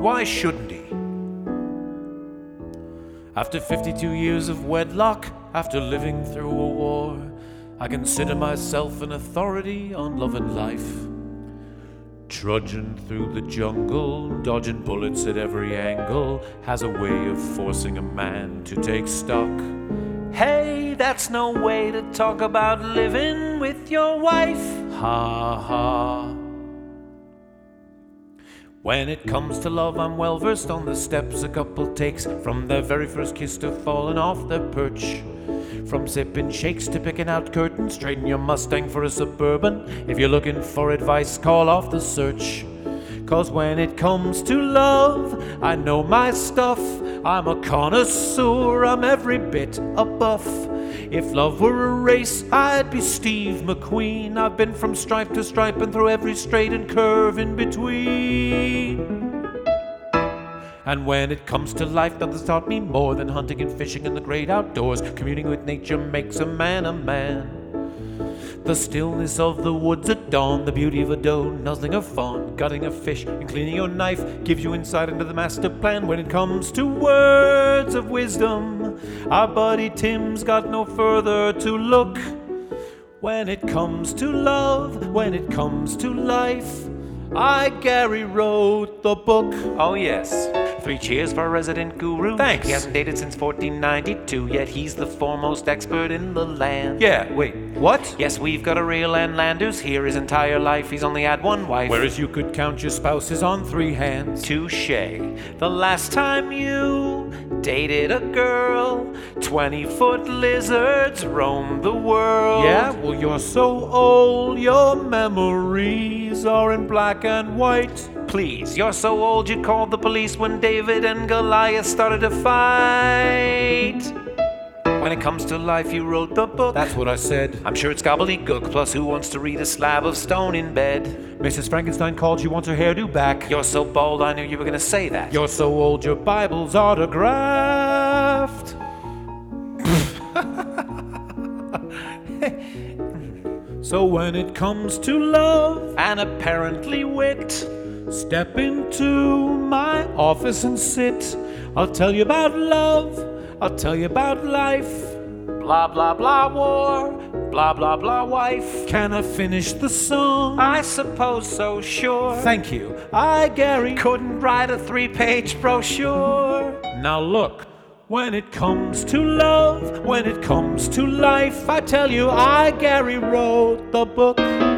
And why shouldn't he? After 52 years of wedlock, after living through a war, I consider myself an authority on love and life. Trudging through the jungle, dodging bullets at every angle, has a way of forcing a man to take stock. Hey, that's no way to talk about living with your wife. Ha ha. When it comes to love, I'm well versed on the steps a couple takes, from their very first kiss to falling off their perch. From sipping shakes to picking out curtains, trading your Mustang for a Suburban. If you're looking for advice, call off the search. 'Cause when it comes to love, I know my stuff. I'm a connoisseur, I'm every bit a buff. If love were a race, I'd be Steve McQueen. I've been from stripe to stripe and through every straight and curve in between. And when it comes to life, nothing's taught me more than hunting and fishing in the great outdoors. Communing with nature makes a man a man. The stillness of the woods at dawn, the beauty of a doe, nuzzling a fawn, gutting a fish, and cleaning your knife gives you insight into the master plan. When it comes to words of wisdom, our buddy Tim's got no further to look. When it comes to love, when it comes to life, Gary wrote the book. Oh yes. 3 cheers for our resident guru. Thanks. He hasn't dated since 1492, yet he's the foremost expert in the land. Yeah, wait, what? Yes, we've got a real Landlanders here. His entire life he's only had one wife. Whereas you could count your spouses on 3 hands. Touché. The last time you dated a girl, 20-foot lizards roamed the world. Yeah, well, you're so old, your memories are in black and white. Please, you're so old you called the police when David and Goliath started a fight. When it comes to life, you wrote the book. That's what I said. I'm sure it's gobbledygook, plus who wants to read a slab of stone in bed? Mrs. Frankenstein called you, wants her hairdo back. You're so bold, I knew you were gonna say that. You're so old, your Bible's autographed. So when it comes to love and apparently wit, step into my office and sit. I'll tell you about love, I'll tell you about life. Blah blah blah war, blah blah blah wife. Can I finish the song? I suppose so, sure. Thank you. Gary, couldn't write a 3-page brochure. Now look, when it comes to love, when it comes to life, I tell you, Gary wrote the book.